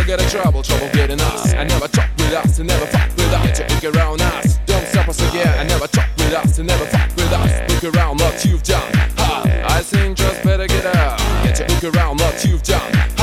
get in trouble getting us. I never talk with us, and never fuck with us. Look around us, don't stop us again. I never talk with us, and never fuck with us. Look around what you've done. Ha! I think just better get out. Get to look around what you've done.